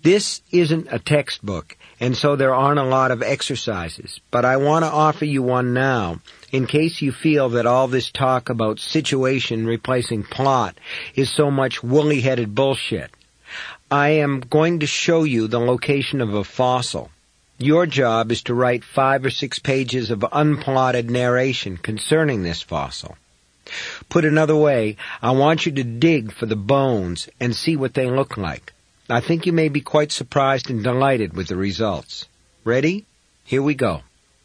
This isn't a textbook, and so there aren't a lot of exercises, but I want to offer you one now, in case you feel that all this talk about situation replacing plot is so much woolly-headed bullshit. I am going to show you the location of a fossil. Your job is to write 5 or 6 pages of unplotted narration concerning this fossil. Put another way, I want you to dig for the bones and see what they look like. I think you may be quite surprised and delighted with the results. Ready? Here we go.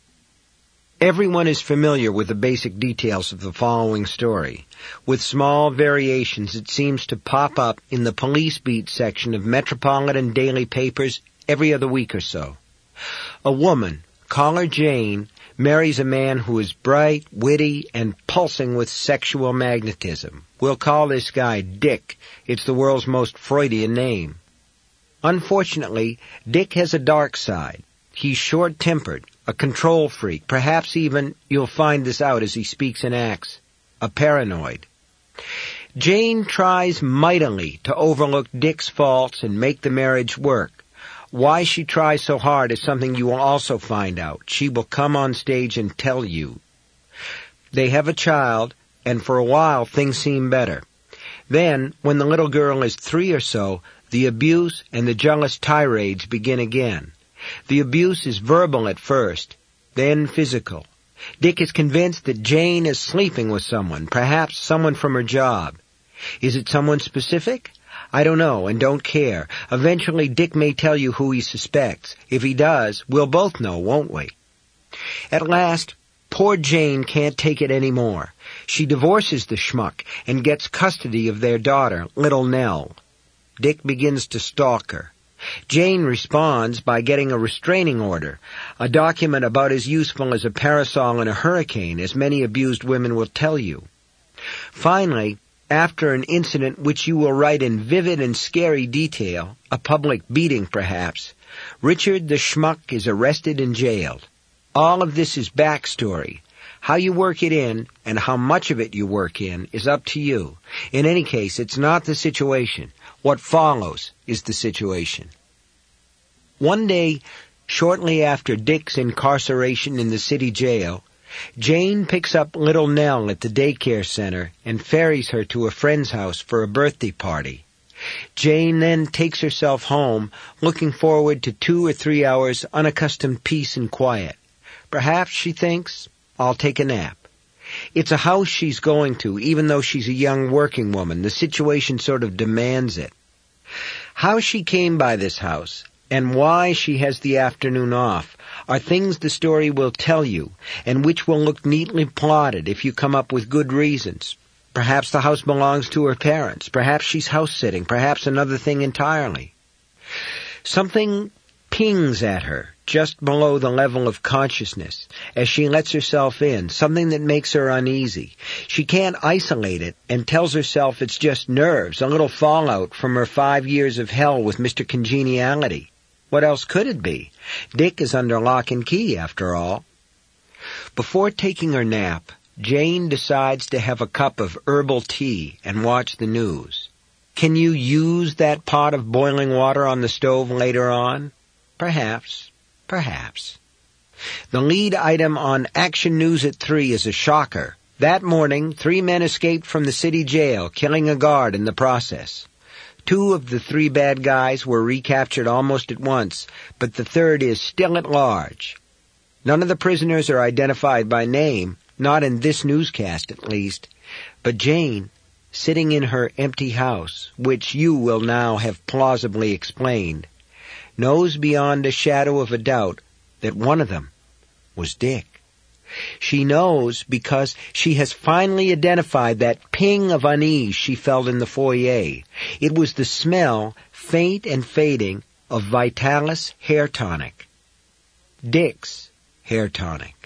Everyone is familiar with the basic details of the following story. With small variations, it seems to pop up in the police beat section of metropolitan daily papers every other week or so. A woman, call her Jane, marries a man who is bright, witty, and pulsing with sexual magnetism. We'll call this guy Dick. It's the world's most Freudian name. Unfortunately, Dick has a dark side. He's short-tempered, a control freak, perhaps even, you'll find this out as he speaks and acts, a paranoid. Jane tries mightily to overlook Dick's faults and make the marriage work. Why she tries so hard is something you will also find out. She will come on stage and tell you. They have a child, and for a while things seem better. Then, when the little girl is 3 or so, the abuse and the jealous tirades begin again. The abuse is verbal at first, then physical. Dick is convinced that Jane is sleeping with someone, perhaps someone from her job. Is it someone specific? I don't know and don't care. Eventually Dick may tell you who he suspects. If he does, we'll both know, won't we? At last, poor Jane can't take it any more. She divorces the schmuck and gets custody of their daughter, little Nell. Dick begins to stalk her. Jane responds by getting a restraining order, a document about as useful as a parasol in a hurricane, as many abused women will tell you. Finally, after an incident which you will write in vivid and scary detail, a public beating perhaps, Richard the schmuck is arrested and jailed. All of this is backstory. How you work it in and how much of it you work in is up to you. In any case, it's not the situation. What follows is the situation. One day, shortly after Dick's incarceration in the city jail, Jane picks up little Nell at the daycare center and ferries her to a friend's house for a birthday party. Jane then takes herself home, looking forward to 2 or 3 hours unaccustomed peace and quiet. Perhaps, she thinks, I'll take a nap. It's a house she's going to, even though she's a young working woman. The situation sort of demands it. How she came by this house, and why she has the afternoon off, are things the story will tell you, and which will look neatly plotted if you come up with good reasons. Perhaps the house belongs to her parents. Perhaps she's house-sitting. Perhaps another thing entirely. Something pings at her, just below the level of consciousness, as she lets herself in, something that makes her uneasy. She can't isolate it and tells herself it's just nerves, a little fallout from her 5 years of hell with Mr. Congeniality. What else could it be? Dick is under lock and key, after all. Before taking her nap, Jane decides to have a cup of herbal tea and watch the news. Can you use that pot of boiling water on the stove later on? Perhaps. Perhaps. The lead item on Action News at 3 is a shocker. That morning, 3 men escaped from the city jail, killing a guard in the process. 2 of the 3 bad guys were recaptured almost at once, but the third is still at large. None of the prisoners are identified by name, not in this newscast at least, but Jane, sitting in her empty house, which you will now have plausibly explained, knows beyond a shadow of a doubt that one of them was Dick. She knows because she has finally identified that ping of unease she felt in the foyer. It was the smell, faint and fading, of Vitalis hair tonic. Dick's hair tonic.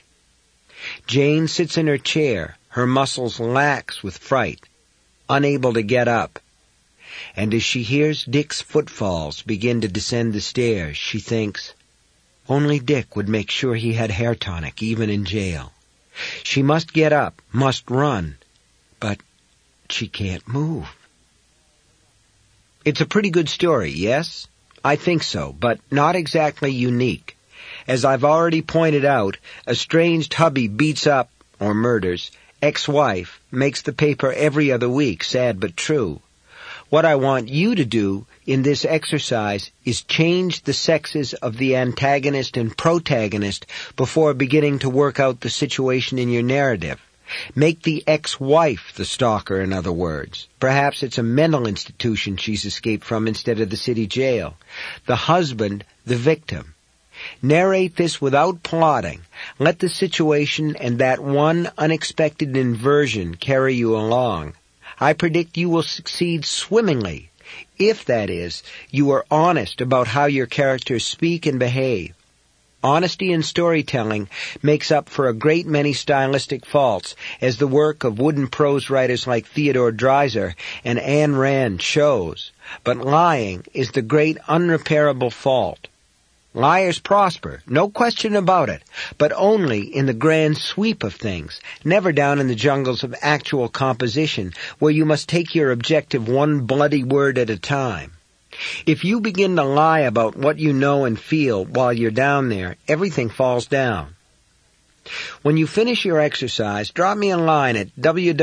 Jane sits in her chair, her muscles lax with fright, unable to get up. And as she hears Dick's footfalls begin to descend the stairs, she thinks, only Dick would make sure he had hair tonic, even in jail. She must get up, must run, but she can't move. It's a pretty good story, yes? I think so, but not exactly unique. As I've already pointed out, estranged hubby beats up, or murders, ex-wife, makes the paper every other week, sad but true. What I want you to do in this exercise is change the sexes of the antagonist and protagonist before beginning to work out the situation in your narrative. Make the ex-wife the stalker, in other words. Perhaps it's a mental institution she's escaped from instead of the city jail. The husband, the victim. Narrate this without plotting. Let the situation and that one unexpected inversion carry you along. I predict you will succeed swimmingly, if, that is, you are honest about how your characters speak and behave. Honesty in storytelling makes up for a great many stylistic faults, as the work of wooden prose writers like Theodore Dreiser and Ayn Rand shows. But lying is the great unrepairable fault. Liars prosper, no question about it, but only in the grand sweep of things, never down in the jungles of actual composition, where you must take your objective one bloody word at a time. If you begin to lie about what you know and feel while you're down there, everything falls down. When you finish your exercise, drop me a line at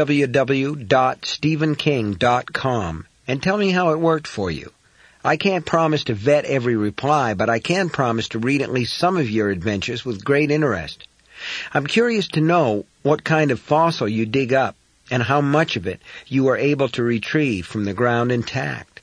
www.stephenking.com and tell me how it worked for you. I can't promise to vet every reply, but I can promise to read at least some of your adventures with great interest. I'm curious to know what kind of fossil you dig up and how much of it you are able to retrieve from the ground intact.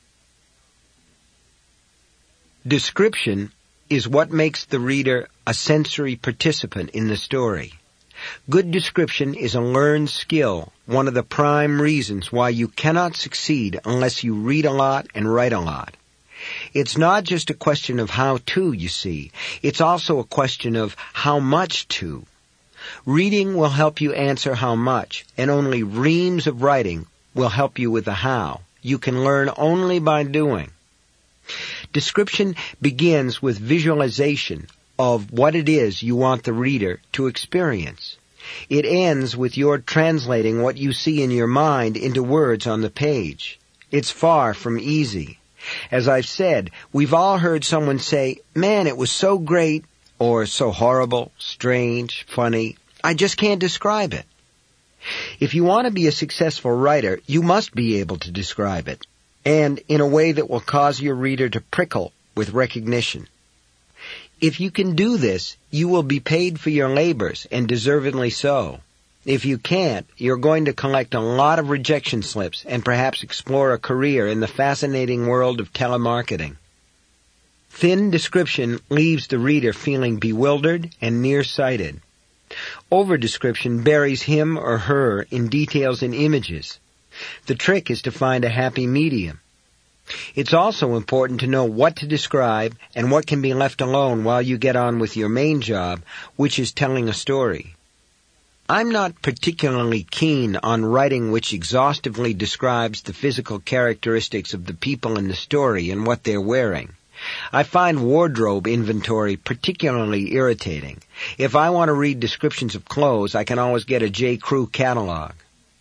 Description is what makes the reader a sensory participant in the story. Good description is a learned skill, one of the prime reasons why you cannot succeed unless you read a lot and write a lot. It's not just a question of how to, you see. It's also a question of how much to. Reading will help you answer how much, and only reams of writing will help you with the how. You can learn only by doing. Description begins with visualization of what it is you want the reader to experience. It ends with your translating what you see in your mind into words on the page. It's far from easy. As I've said, we've all heard someone say, "Man, it was so great," or "so horrible, strange, funny. I just can't describe it." If you want to be a successful writer, you must be able to describe it, and in a way that will cause your reader to prickle with recognition. If you can do this, you will be paid for your labors, and deservedly so. If you can't, you're going to collect a lot of rejection slips and perhaps explore a career in the fascinating world of telemarketing. Thin description leaves the reader feeling bewildered and nearsighted. Over-description buries him or her in details and images. The trick is to find a happy medium. It's also important to know what to describe and what can be left alone while you get on with your main job, which is telling a story. I'm not particularly keen on writing which exhaustively describes the physical characteristics of the people in the story and what they're wearing. I find wardrobe inventory particularly irritating. If I want to read descriptions of clothes, I can always get a J. Crew catalog.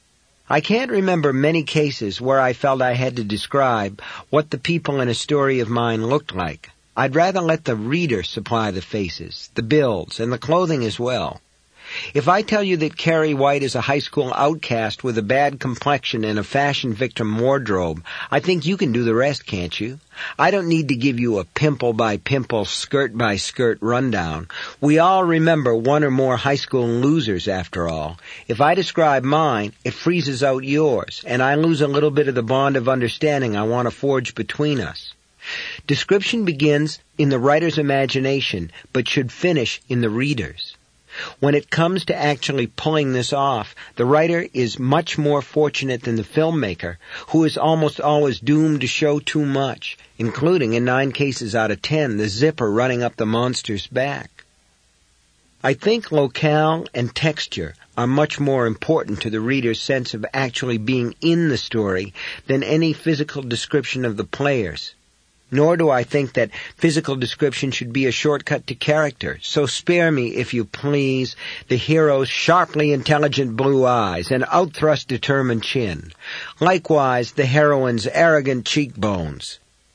I can't remember many cases where I felt I had to describe what the people in a story of mine looked like. I'd rather let the reader supply the faces, the builds, and the clothing as well. If I tell you that Carrie White is a high school outcast with a bad complexion and a fashion victim wardrobe, I think you can do the rest, can't you? I don't need to give you a pimple-by-pimple, skirt-by-skirt rundown. We all remember one or more high school losers, after all. If I describe mine, it freezes out yours, and I lose a little bit of the bond of understanding I want to forge between us. Description begins in the writer's imagination, but should finish in the reader's. When it comes to actually pulling this off, the writer is much more fortunate than the filmmaker, who is almost always doomed to show too much, including, in 9 cases out of 10, the zipper running up the monster's back. I think locale and texture are much more important to the reader's sense of actually being in the story than any physical description of the players. Nor do I think that physical description should be a shortcut to character, so spare me, if you please, the hero's sharply intelligent blue eyes and outthrust determined chin. Likewise, the heroine's arrogant cheekbones.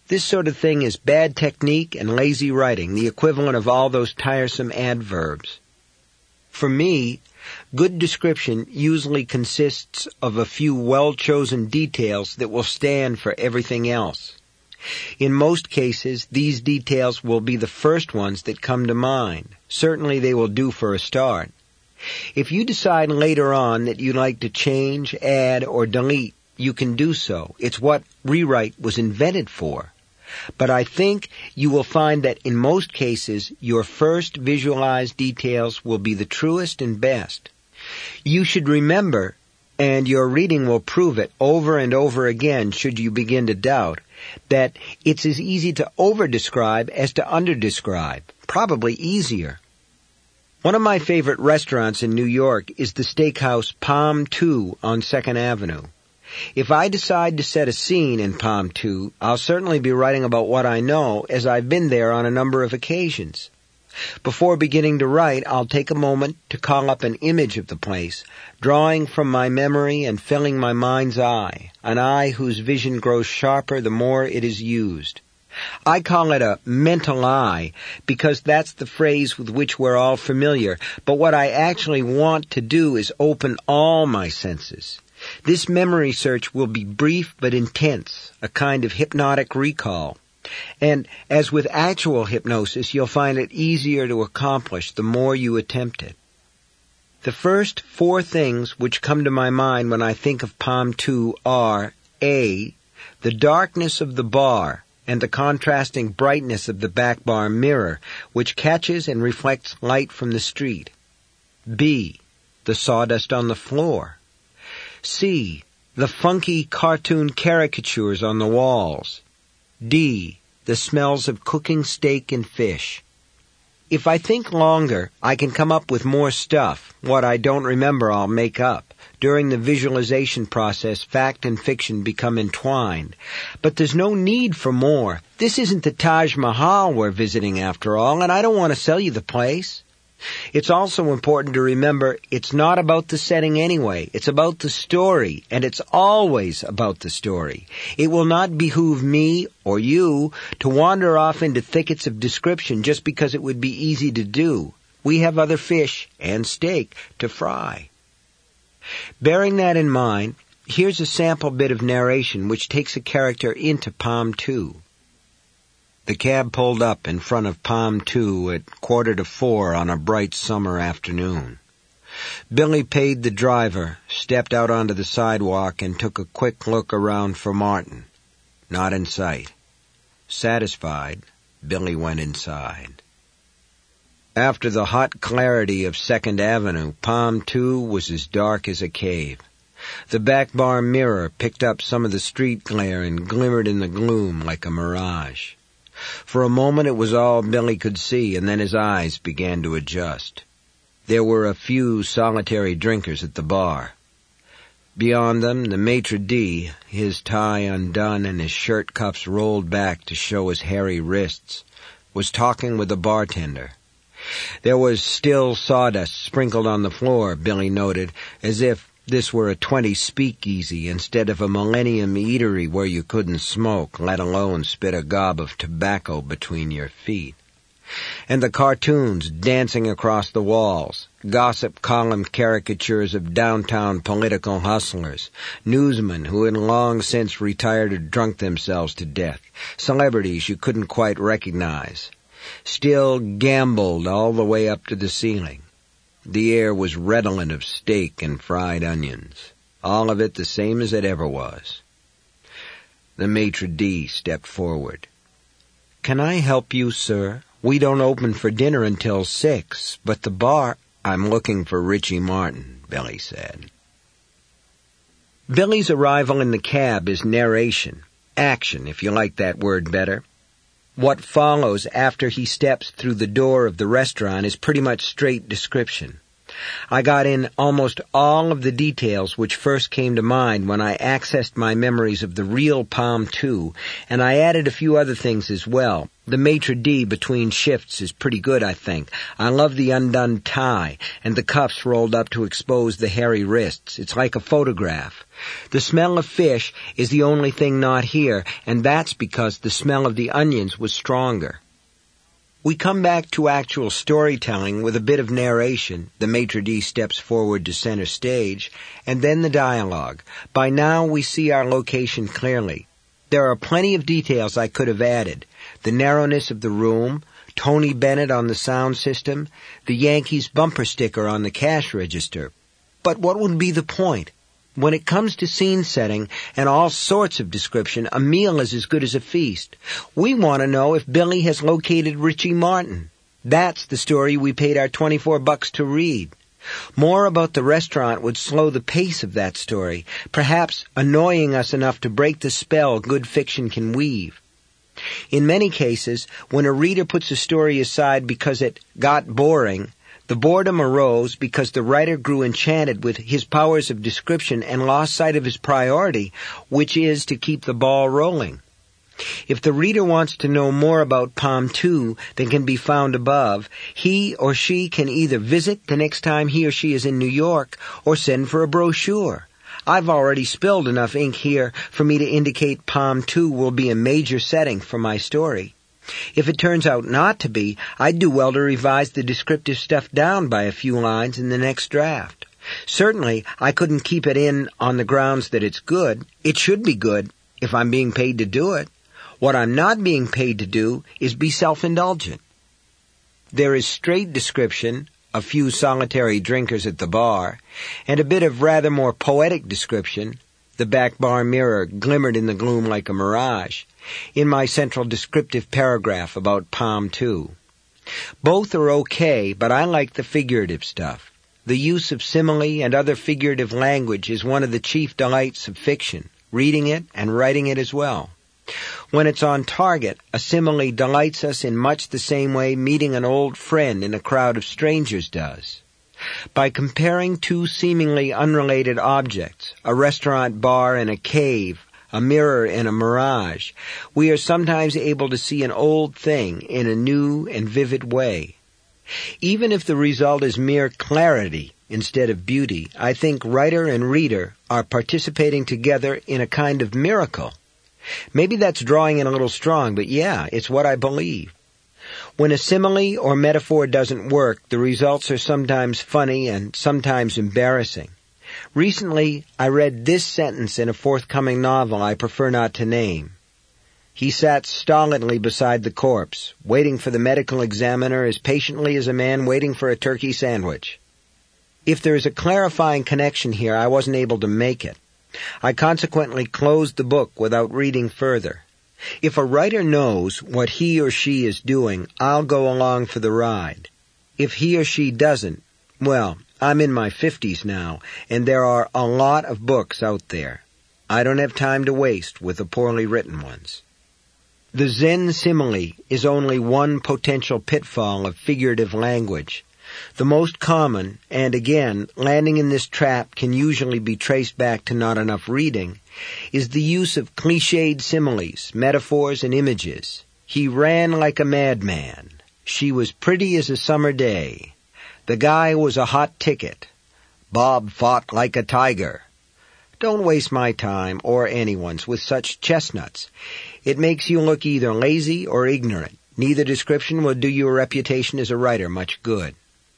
This sort of thing is bad technique and lazy writing, the equivalent of all those tiresome adverbs. For me, good description usually consists of a few well-chosen details that will stand for everything else. In most cases, these details will be the first ones that come to mind. Certainly they will do for a start. If you decide later on that you'd like to change, add, or delete, you can do so. It's what rewrite was invented for. But I think you will find that in most cases, your first visualized details will be the truest and best. You should remember, and your reading will prove it over and over again should you begin to doubt, that it's as easy to over-describe as to under-describe, probably easier. One of my favorite restaurants in New York is the steakhouse Palm 2 on 2nd Avenue. If I decide to set a scene in Palm 2, I'll certainly be writing about what I know, as I've been there on a number of occasions. Before beginning to write, I'll take a moment to call up an image of the place, drawing from my memory and filling my mind's eye, an eye whose vision grows sharper the more it is used. I call it a mental eye because that's the phrase with which we're all familiar, but what I actually want to do is open all my senses. This memory search will be brief but intense, a kind of hypnotic recall. And as with actual hypnosis, you'll find it easier to accomplish the more you attempt it. The first 4 things which come to my mind when I think of Palm 2 are A, the darkness of the bar and the contrasting brightness of the back bar mirror, which catches and reflects light from the street. B, the sawdust on the floor. C, the funky cartoon caricatures on the walls. D, the smells of cooking steak and fish. If I think longer, I can come up with more stuff. What I don't remember, I'll make up. During the visualization process, fact and fiction become entwined. But there's no need for more. This isn't the Taj Mahal we're visiting after all, and I don't want to sell you the place. It's also important to remember it's not about the setting anyway. It's about the story, and it's always about the story. It will not behoove me or you to wander off into thickets of description just because it would be easy to do. We have other fish and steak to fry. Bearing that in mind, here's a sample bit of narration which takes a character into Palm 2. The cab pulled up in front of Palm 2 at 3:45 on a bright summer afternoon. Billy paid the driver, stepped out onto the sidewalk, and took a quick look around for Martin. Not in sight. Satisfied, Billy went inside. After the hot clarity of 2nd Avenue, Palm 2 was as dark as a cave. The back bar mirror picked up some of the street glare and glimmered in the gloom like a mirage. For a moment it was all Billy could see, and then his eyes began to adjust. There were a few solitary drinkers at the bar. Beyond them, the maitre d', his tie undone and his shirt cuffs rolled back to show his hairy wrists, was talking with the bartender. There was still sawdust sprinkled on the floor, Billy noted, as if this were a 20s speakeasy instead of a millennium eatery where you couldn't smoke, let alone spit a gob of tobacco between your feet. And the cartoons dancing across the walls, gossip column caricatures of downtown political hustlers, newsmen who had long since retired or drunk themselves to death, celebrities you couldn't quite recognize, still gamboled all the way up to the ceiling. The air was redolent of steak and fried onions, all of it the same as it ever was. The maitre d' stepped forward. "Can I help you, sir? We don't open for dinner until 6, but the bar—" "I'm looking for Richie Martin," Billy said. Billy's arrival in the cab is narration, action, if you like that word better. What follows after he steps through the door of the restaurant is pretty much straight description. I got in almost all of the details which first came to mind when I accessed my memories of the real Palm 2, and I added a few other things as well. The maitre d' between shifts is pretty good, I think. I love the undone tie, and the cuffs rolled up to expose the hairy wrists. It's like a photograph. The smell of fish is the only thing not here, and that's because the smell of the onions was stronger. We come back to actual storytelling with a bit of narration. The maitre d' steps forward to center stage, and then the dialogue. By now we see our location clearly. There are plenty of details I could have added. The narrowness of the room, Tony Bennett on the sound system, the Yankees bumper sticker on the cash register. But what would be the point? When it comes to scene setting and all sorts of description, a meal is as good as a feast. We want to know if Billy has located Richie Martin. That's the story we paid our $24 to read. More about the restaurant would slow the pace of that story, perhaps annoying us enough to break the spell good fiction can weave. In many cases, when a reader puts a story aside because it got boring, the boredom arose because the writer grew enchanted with his powers of description and lost sight of his priority, which is to keep the ball rolling. If the reader wants to know more about Palm 2 than can be found above, he or she can either visit the next time he or she is in New York or send for a brochure. I've already spilled enough ink here for me to indicate Palm 2 will be a major setting for my story. If it turns out not to be, I'd do well to revise the descriptive stuff down by a few lines in the next draft. Certainly, I couldn't keep it in on the grounds that it's good. It should be good if I'm being paid to do it. What I'm not being paid to do is be self-indulgent. There is straight description, a few solitary drinkers at the bar, and a bit of rather more poetic description, the back bar mirror glimmered in the gloom like a mirage, in my central descriptive paragraph about Palm 2. Both are okay, but I like the figurative stuff. The use of simile and other figurative language is one of the chief delights of fiction, reading it and writing it as well. When it's on target, a simile delights us in much the same way meeting an old friend in a crowd of strangers does. By comparing two seemingly unrelated objects, a restaurant bar and a cave, a mirror and a mirage, we are sometimes able to see an old thing in a new and vivid way. Even if the result is mere clarity instead of beauty, I think writer and reader are participating together in a kind of miracle. Maybe that's drawing it a little strong, but yeah, it's what I believe. When a simile or metaphor doesn't work, the results are sometimes funny and sometimes embarrassing. Recently, I read this sentence in a forthcoming novel I prefer not to name. He sat stolidly beside the corpse, waiting for the medical examiner as patiently as a man waiting for a turkey sandwich. If there is a clarifying connection here, I wasn't able to make it. I consequently closed the book without reading further. If a writer knows what he or she is doing, I'll go along for the ride. If he or she doesn't, well, I'm in my 50s now, and there are a lot of books out there. I don't have time to waste with the poorly written ones. The Zen simile is only one potential pitfall of figurative language. The most common, and again, landing in this trap can usually be traced back to not enough reading, is the use of cliched similes, metaphors, and images. He ran like a madman. She was pretty as a summer day. The guy was a hot ticket. Bob fought like a tiger. Don't waste my time, or anyone's, with such chestnuts. It makes you look either lazy or ignorant. Neither description will do your reputation as a writer much good.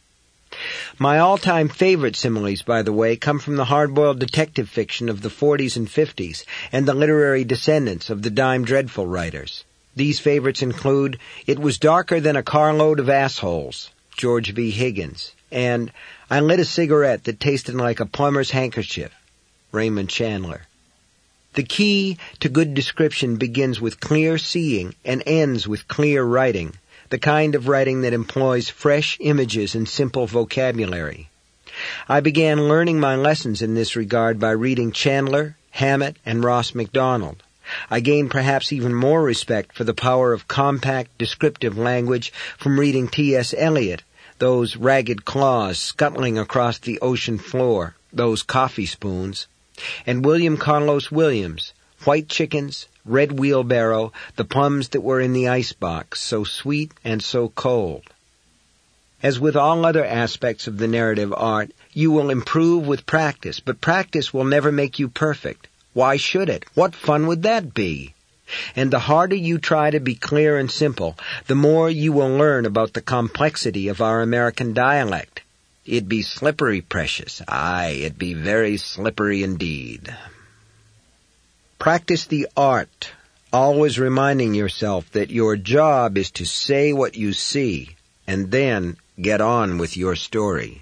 My all-time favorite similes, by the way, come from the hard-boiled detective fiction of the 40s and 50s and the literary descendants of the Dime Dreadful writers. These favorites include It Was Darker Than a Carload of Assholes, George V. Higgins, and I Lit a Cigarette That Tasted Like a Plumber's Handkerchief, Raymond Chandler. The key to good description begins with clear seeing and ends with clear writing, the kind of writing that employs fresh images and simple vocabulary. I began learning my lessons in this regard by reading Chandler, Hammett, and Ross MacDonald. I gained perhaps even more respect for the power of compact, descriptive language from reading T.S. Eliot those ragged claws scuttling across the ocean floor, those coffee spoons. And William Carlos Williams, white chickens, red wheelbarrow, the plums that were in the icebox, so sweet and so cold. As with all other aspects of the narrative art, you will improve with practice, but practice will never make you perfect. Why should it? What fun would that be? And the harder you try to be clear and simple, the more you will learn about the complexity of our American dialect. It be slippery, precious. Aye, it be very slippery indeed. Practice the art, always reminding yourself that your job is to say what you see, and then get on with your story.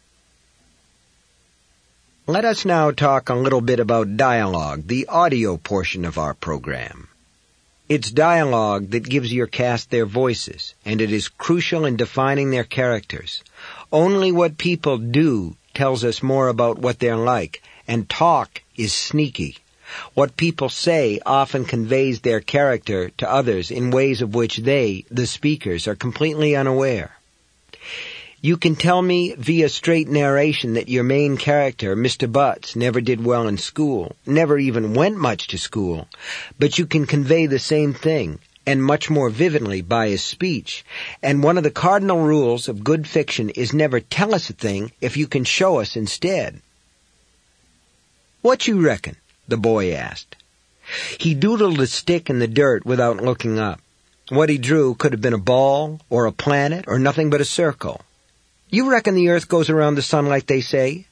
Let us now talk a little bit about dialogue, the audio portion of our program. It's dialogue that gives your cast their voices, and it is crucial in defining their characters. Only what people do tells us more about what they're like, and talk is sneaky. What people say often conveys their character to others in ways of which they, the speakers, are completely unaware. You can tell me via straight narration that your main character, Mr. Butts, never did well in school, never even went much to school, but you can convey the same thing, and much more vividly, by his speech. And one of the cardinal rules of good fiction is never tell us a thing if you can show us instead. "What you reckon?" the boy asked. He doodled a stick in the dirt without looking up. What he drew could have been a ball, or a planet, or nothing but a circle. "You reckon the earth goes around the sun like they say?"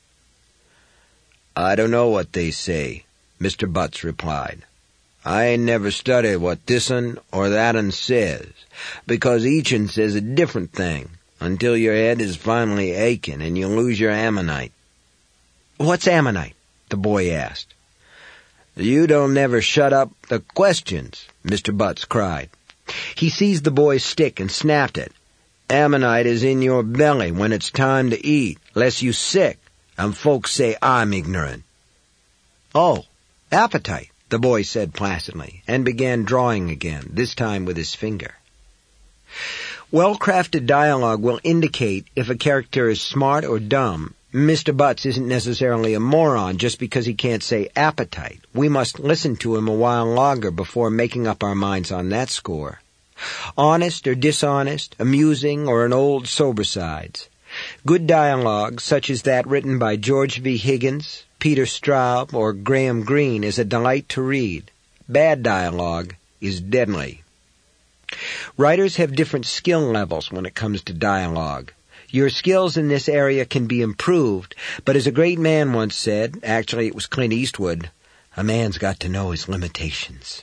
"I don't know what they say," Mr. Butts replied. "I ain't never studied what this'n or that'n says, because each'n says a different thing, until your head is finally aching and you lose your ammonite." "What's ammonite?" the boy asked. "You don't never shut up the questions," Mr. Butts cried. He seized the boy's stick and snapped it. "Ammonite is in your belly when it's time to eat, less you sick, and folks say I'm ignorant." "Oh, appetite," the boy said placidly, and began drawing again, this time with his finger. Well-crafted dialogue will indicate if a character is smart or dumb. Mr. Butts isn't necessarily a moron just because he can't say appetite. We must listen to him a while longer before making up our minds on that score. Honest or dishonest, amusing or an old sober sides. Good dialogue, such as that written by George V. Higgins, Peter Straub, or Graham Greene, is a delight to read. Bad dialogue is deadly. Writers have different skill levels when it comes to dialogue. Your skills in this area can be improved, but as a great man once said, actually it was Clint Eastwood, a man's got to know his limitations.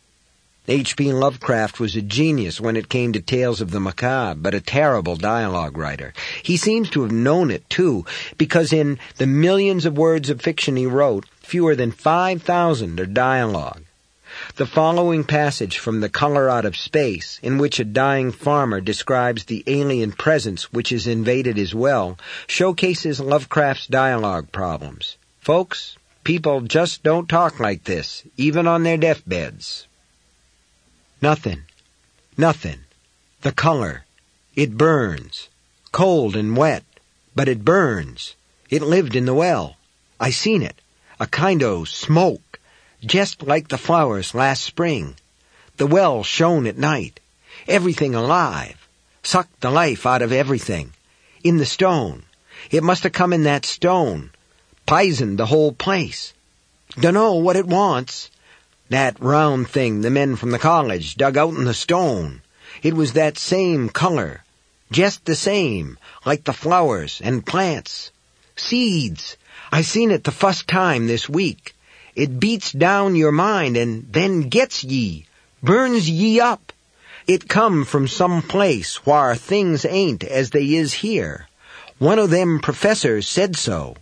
H.P. Lovecraft was a genius when it came to tales of the macabre, but a terrible dialogue writer. He seems to have known it, too, because in the millions of words of fiction he wrote, fewer than 5,000 are dialogue. The following passage from The Color Out of Space, in which a dying farmer describes the alien presence which has invaded his well, showcases Lovecraft's dialogue problems. Folks, people just don't talk like this, even on their deathbeds. "Nothing. Nothing. The color. It burns. Cold and wet. But it burns. It lived in the well. I seen it. A kind o' smoke. Just like the flowers last spring. The well shone at night. Everything alive. Sucked the life out of everything. In the stone. It must have come in that stone. Poisoned the whole place. Dunno what it wants. That round thing the men from the college dug out in the stone. It was that same color. Just the same, like the flowers and plants. Seeds. I seen it the first time this week. It beats down your mind and then gets ye, burns ye up. It come from some place whar things ain't as they is here. One o' them professors said so."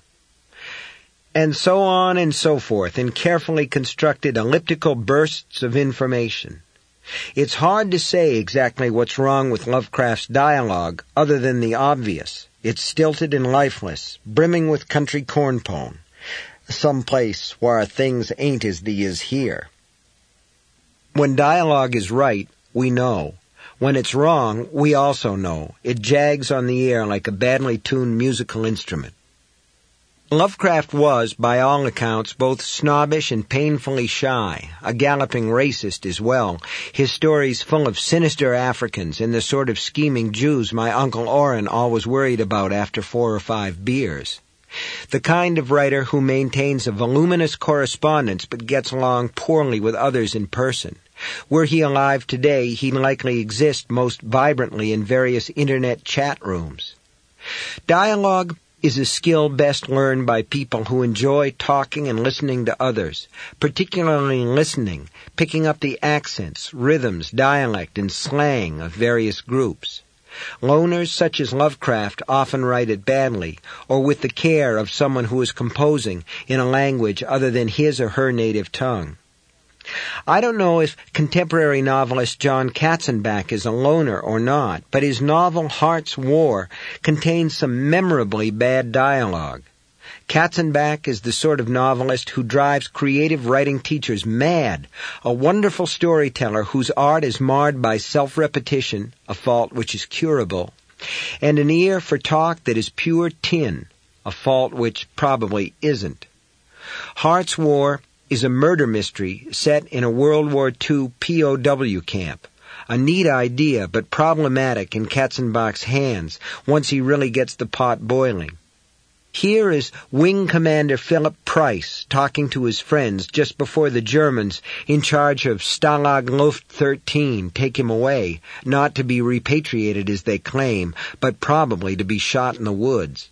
And so on and so forth in carefully constructed elliptical bursts of information. It's hard to say exactly what's wrong with Lovecraft's dialogue other than the obvious. It's stilted and lifeless, brimming with country cornpone. Some place where things ain't as they is here. When dialogue is right, we know. When it's wrong, we also know. It jags on the air like a badly tuned musical instrument. Lovecraft was, by all accounts, both snobbish and painfully shy, a galloping racist as well, his stories full of sinister Africans and the sort of scheming Jews my Uncle Orrin always worried about after 4 or 5 beers. The kind of writer who maintains a voluminous correspondence but gets along poorly with others in person. Were he alive today, he'd likely exist most vibrantly in various internet chat rooms. Dialogue is a skill best learned by people who enjoy talking and listening to others, particularly listening, picking up the accents, rhythms, dialect, and slang of various groups. Loners such as Lovecraft often write it badly, or with the care of someone who is composing in a language other than his or her native tongue. I don't know if contemporary novelist John Katzenbach is a loner or not, but his novel Heart's War contains some memorably bad dialogue. Katzenbach is the sort of novelist who drives creative writing teachers mad, a wonderful storyteller whose art is marred by self-repetition, a fault which is curable, and an ear for talk that is pure tin, a fault which probably isn't. Heart's War is a murder mystery set in a World War II POW camp. A neat idea, but problematic in Katzenbach's hands once he really gets the pot boiling. Here is Wing Commander Philip Price talking to his friends just before the Germans in charge of Stalag Luft 13 take him away, not to be repatriated as they claim, but probably to be shot in the woods.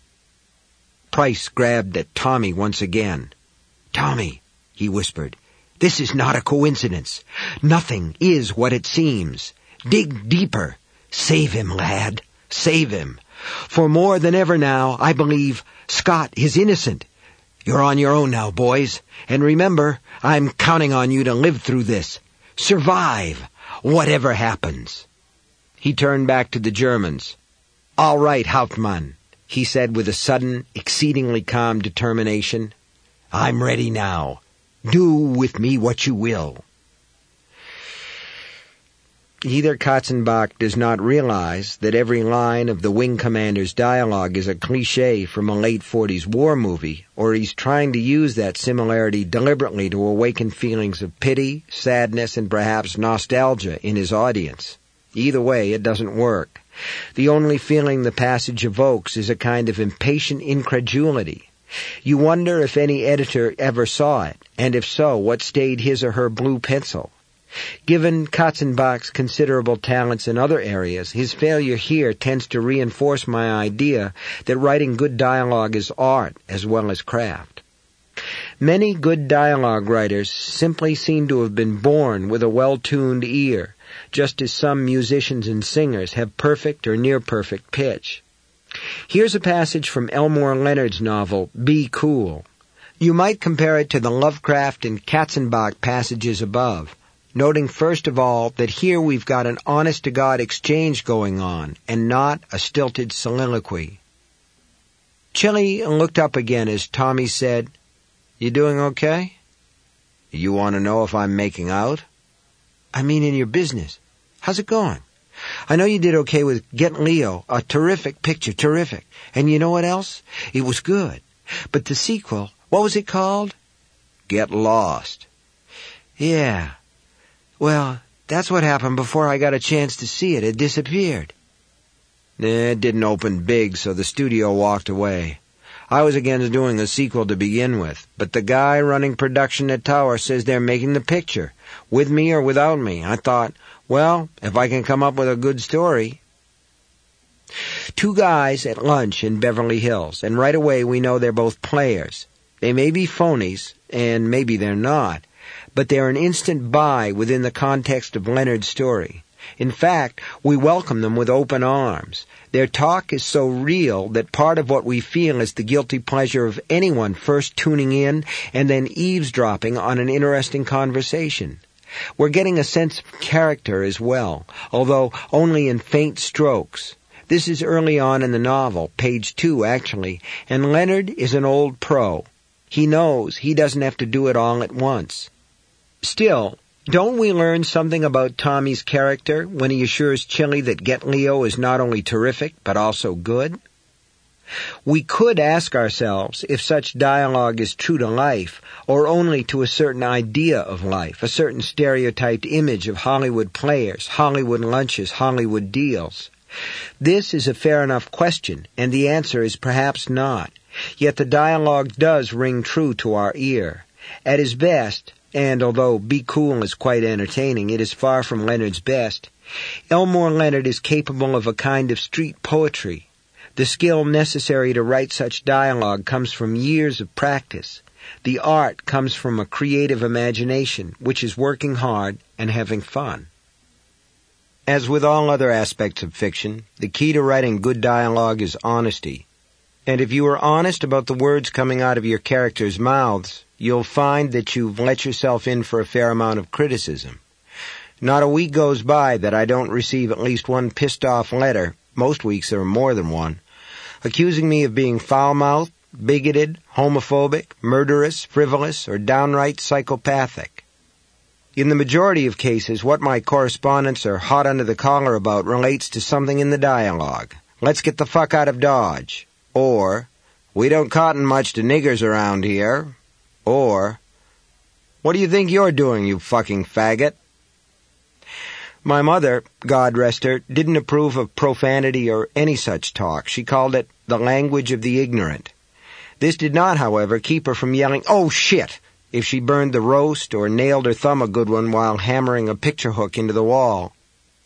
Price grabbed at Tommy once again. "Tommy," he whispered, "this is not a coincidence. Nothing is what it seems. Dig deeper. Save him, lad. Save him. For more than ever now, I believe Scott is innocent. You're on your own now, boys. And remember, I'm counting on you to live through this. Survive, whatever happens." He turned back to the Germans. "All right, Hauptmann," he said with a sudden, exceedingly calm determination. "I'm ready now. Do with me what you will." Either Katzenbach does not realize that every line of the Wing Commander's dialogue is a cliché from a late 40s war movie, or he's trying to use that similarity deliberately to awaken feelings of pity, sadness, and perhaps nostalgia in his audience. Either way, it doesn't work. The only feeling the passage evokes is a kind of impatient incredulity. You wonder if any editor ever saw it, and if so, what stayed his or her blue pencil. Given Katzenbach's considerable talents in other areas, his failure here tends to reinforce my idea that writing good dialogue is art as well as craft. Many good dialogue writers simply seem to have been born with a well-tuned ear, just as some musicians and singers have perfect or near-perfect pitch. Here's a passage from Elmore Leonard's novel, Be Cool. You might compare it to the Lovecraft and Katzenbach passages above, noting first of all that here we've got an honest-to-God exchange going on, and not a stilted soliloquy. Chili looked up again as Tommy said, "You doing okay?" "You want to know if I'm making out?" "I mean in your business. How's it going? I know you did okay with Get Leo, a terrific picture, terrific. And you know what else? It was good. But the sequel, what was it called?" "Get Lost." "Yeah. Well, that's what happened before I got a chance to see it. It disappeared." "It didn't open big, so the studio walked away. I was against doing a sequel to begin with, but the guy running production at Tower says they're making the picture, with me or without me. I thought, well, if I can come up with a good story. Two guys at lunch in Beverly Hills, and right away we know they're both players. They may be phonies, and maybe they're not, but they're an instant buy within the context of Leonard's story. In fact, we welcome them with open arms. Their talk is so real that part of what we feel is the guilty pleasure of anyone first tuning in and then eavesdropping on an interesting conversation. We're getting a sense of character as well, although only in faint strokes. This is early on in the novel, page 2 actually, and Leonard is an old pro. He knows he doesn't have to do it all at once. Still, Don't we learn something about Tommy's character when he assures Chili that Get Leo is not only terrific, but also good? We could ask ourselves if such dialogue is true to life, or only to a certain idea of life, a certain stereotyped image of Hollywood players, Hollywood lunches, Hollywood deals. This is a fair enough question, and the answer is perhaps not. Yet the dialogue does ring true to our ear. At his best, and although Be Cool is quite entertaining, it is far from Leonard's best, Elmore Leonard is capable of a kind of street poetry. The skill necessary to write such dialogue comes from years of practice. The art comes from a creative imagination, which is working hard and having fun. As with all other aspects of fiction, the key to writing good dialogue is honesty. And if you are honest about the words coming out of your characters' mouths, you'll find that you've let yourself in for a fair amount of criticism. Not a week goes by that I don't receive at least one pissed-off letter, most weeks there are more than one, accusing me of being foul-mouthed, bigoted, homophobic, murderous, frivolous, or downright psychopathic. In the majority of cases, what my correspondents are hot under the collar about relates to something in the dialogue. Let's get the fuck out of Dodge. Or, we don't cotton much to niggers around here. Or, what do you think you're doing, you fucking faggot? My mother, God rest her, didn't approve of profanity or any such talk. She called it the language of the ignorant. This did not, however, keep her from yelling, "Oh, shit!" if she burned the roast or nailed her thumb a good one while hammering a picture hook into the wall.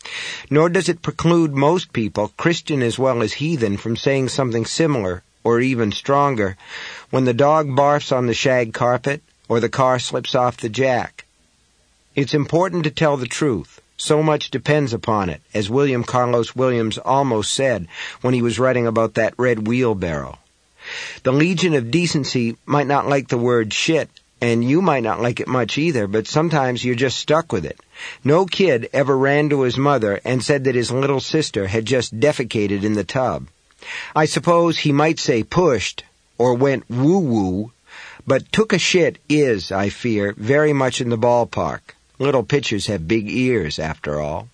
Nor does it preclude most people, Christian as well as heathen, from saying something similar, or even stronger, when the dog barfs on the shag carpet or the car slips off the jack. It's important to tell the truth. So much depends upon it, as William Carlos Williams almost said when he was writing about that red wheelbarrow. The Legion of Decency might not like the word shit, and you might not like it much either, but sometimes you're just stuck with it. No kid ever ran to his mother and said that his little sister had just defecated in the tub. I suppose he might say pushed, or went woo-woo, but took a shit is, I fear, very much in the ballpark. Little pitchers have big ears, after all.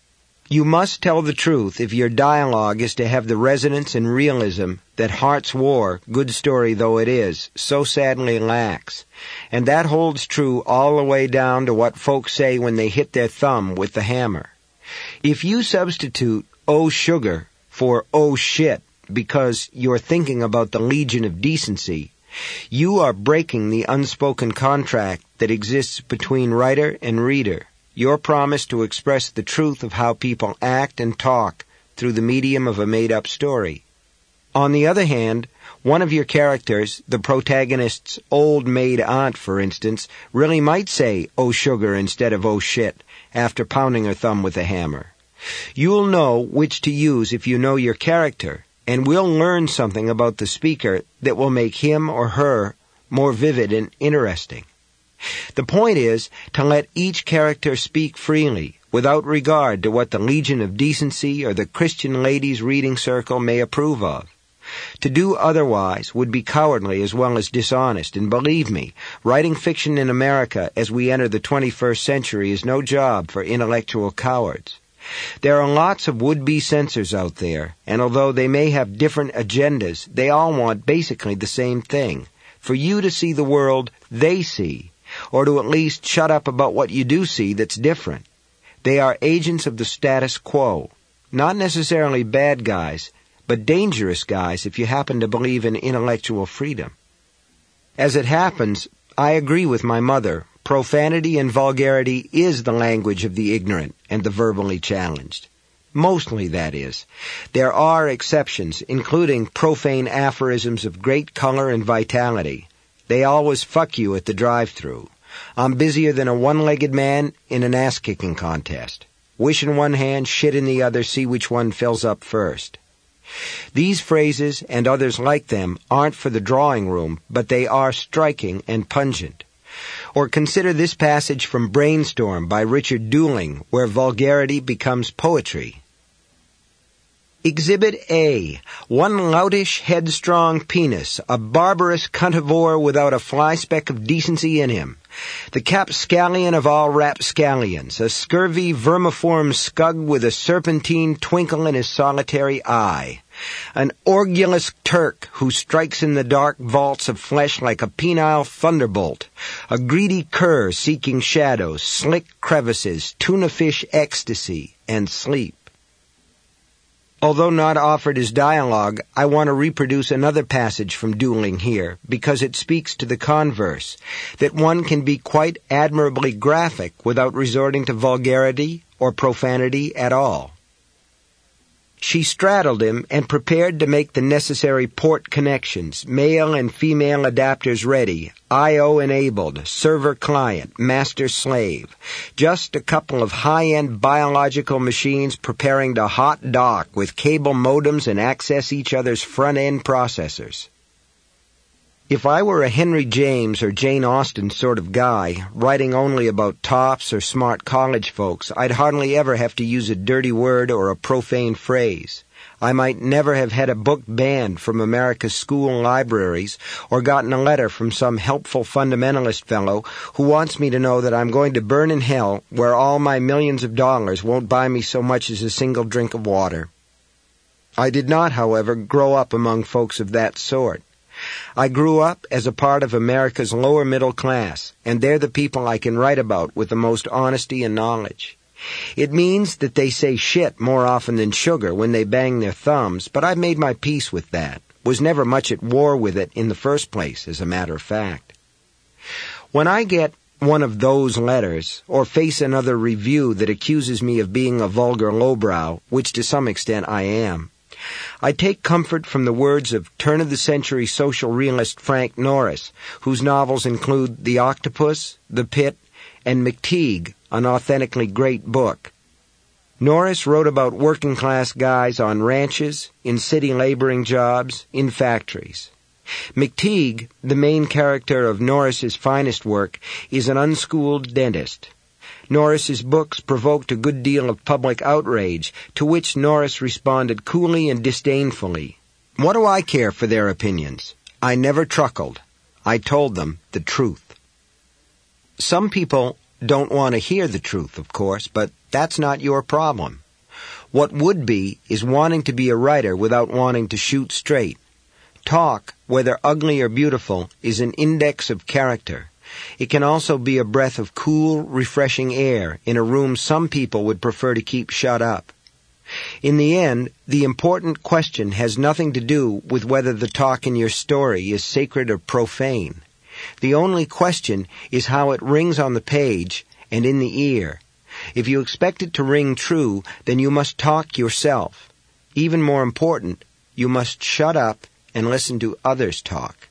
You must tell the truth if your dialogue is to have the resonance and realism that Heart's War, good story though it is, so sadly lacks. And that holds true all the way down to what folks say when they hit their thumb with the hammer. If you substitute "oh sugar" for "oh shit" because you're thinking about the Legion of Decency, you are breaking the unspoken contract that exists between writer and reader. Your promise to express the truth of how people act and talk through the medium of a made-up story. On the other hand, one of your characters, the protagonist's old maid aunt, for instance, really might say "oh sugar" instead of "oh shit" after pounding her thumb with a hammer. You'll know which to use if you know your character, and we'll learn something about the speaker that will make him or her more vivid and interesting. The point is to let each character speak freely, without regard to what the Legion of Decency or the Christian Ladies Reading Circle may approve of. To do otherwise would be cowardly as well as dishonest, and believe me, writing fiction in America as we enter the 21st century is no job for intellectual cowards. There are lots of would-be censors out there, and although they may have different agendas, they all want basically the same thing, for you to see the world they see, or to at least shut up about what you do see that's different. They are agents of the status quo, not necessarily bad guys, but dangerous guys if you happen to believe in intellectual freedom. As it happens, I agree with my mother. Profanity and vulgarity is the language of the ignorant and the verbally challenged. Mostly, that is. There are exceptions, including profane aphorisms of great color and vitality. They always fuck you at the drive-thru. I'm busier than a one-legged man in an ass-kicking contest. Wish in one hand, shit in the other, see which one fills up first. These phrases, and others like them, aren't for the drawing room, but they are striking and pungent. Or consider this passage from Brainstorm by Richard Dooling, where vulgarity becomes poetry. Exhibit A, one loutish, headstrong penis, a barbarous cuntivore without a fly speck of decency in him. The capscallion of all rapscallions, a scurvy, vermiform scug with a serpentine twinkle in his solitary eye. An orgulous Turk who strikes in the dark vaults of flesh like a penile thunderbolt. A greedy cur seeking shadows, slick crevices, tuna fish ecstasy, and sleep. Although not offered as dialogue, I want to reproduce another passage from Dueling here, because it speaks to the converse, that one can be quite admirably graphic without resorting to vulgarity or profanity at all. She straddled him and prepared to make the necessary port connections, male and female adapters ready, I/O enabled, server-client, master-slave. Just a couple of high-end biological machines preparing to hot dock with cable modems and access each other's front-end processors. If I were a Henry James or Jane Austen sort of guy, writing only about tops or smart college folks, I'd hardly ever have to use a dirty word or a profane phrase. I might never have had a book banned from America's school libraries or gotten a letter from some helpful fundamentalist fellow who wants me to know that I'm going to burn in hell where all my millions of dollars won't buy me so much as a single drink of water. I did not, however, grow up among folks of that sort. I grew up as a part of America's lower middle class, and they're the people I can write about with the most honesty and knowledge. It means that they say shit more often than sugar when they bang their thumbs, but I've made my peace with that. Was never much at war with it in the first place, as a matter of fact. When I get one of those letters, or face another review that accuses me of being a vulgar lowbrow, which to some extent I am, I take comfort from the words of turn-of-the-century social realist Frank Norris, whose novels include The Octopus, The Pit, and McTeague, an authentically great book. Norris wrote about working-class guys on ranches, in city laboring jobs, in factories. McTeague, the main character of Norris's finest work, is an unschooled dentist. Norris's books provoked a good deal of public outrage, to which Norris responded coolly and disdainfully. What do I care for their opinions? I never truckled. I told them the truth. Some people don't want to hear the truth, of course, but that's not your problem. What would be is wanting to be a writer without wanting to shoot straight. Talk, whether ugly or beautiful, is an index of character. It can also be a breath of cool, refreshing air in a room some people would prefer to keep shut up. In the end, the important question has nothing to do with whether the talk in your story is sacred or profane. The only question is how it rings on the page and in the ear. If you expect it to ring true, then you must talk yourself. Even more important, you must shut up and listen to others talk.